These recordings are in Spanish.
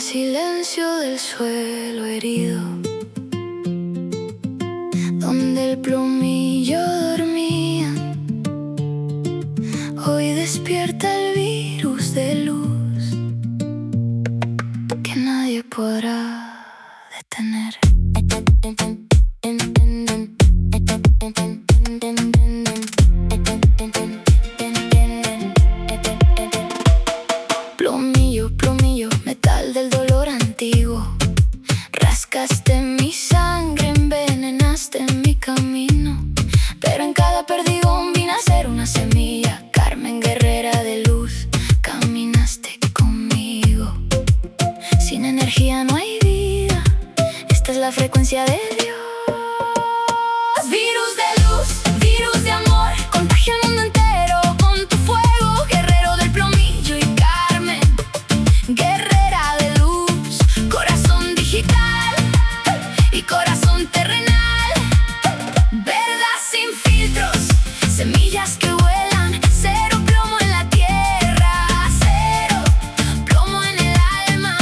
silencio del suelo herido, donde el plomillo dormía, hoy despierta el virus de luz que nadie podrá detener. Plomillo, plomillo, metal del dolor antiguo, rascaste mi sangre, envenenaste mi camino, pero en cada perdigón vi nacer una semilla. Carmen, guerrera de luz, caminaste conmigo. Sin energía no hay vida, esta es la frecuencia de Dios. Virus de luz, virus de amor, contagia el mundo entero con tu fuego. Guerrero del plomillo y Carmen, guerrera de luz, corazón digital y corazón terrenal. Verdad sin filtros, semillas que vuelan, cero plomo en la tierra, cero plomo en el alma.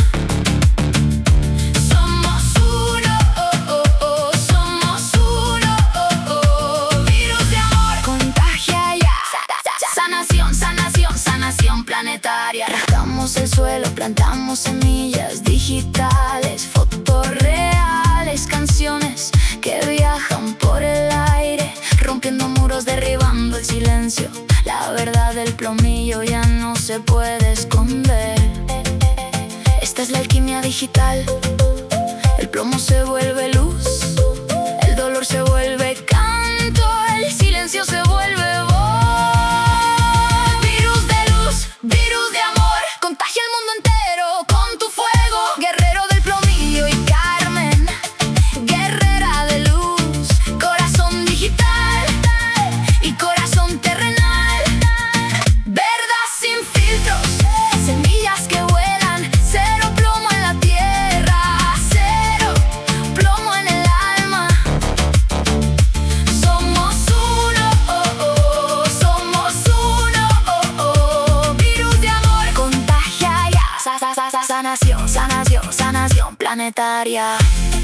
Somos uno, somos uno, virus de amor, contagia ya. Sanación, sanación, sanación planetaria. Rascamos el suelo, plantamos semillas digitales, fotos reales, canciones que viajan por el aire, rompiendo muros, derribando el silencio. La verdad del plomillo ya no se puede esconder. Esta es la alquimia digital. El plomo se vuelve luz, el dolor se vuelve canto, el silencio se vuelve voz. Virus de luz, virus de amor, contagia el mundo entero con tu fuego. Guerrero del plomillo y Carmen, guerrera de luz, corazón digital y corazón terrenal. Verdad sin filtros, semillas que vuelan, cero plomo en la tierra, cero plomo en el alma. Somos uno, somos uno, virus de amor, contagia ya. Sanación, sanación, sanación planetaria.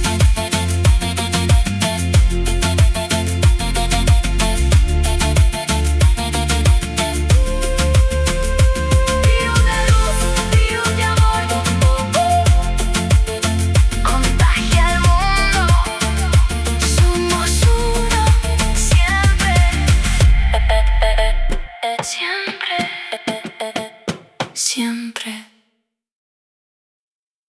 Virus de luz, virus de amor, contagia el mundo. Somos uno, siempre, siempre, siempre.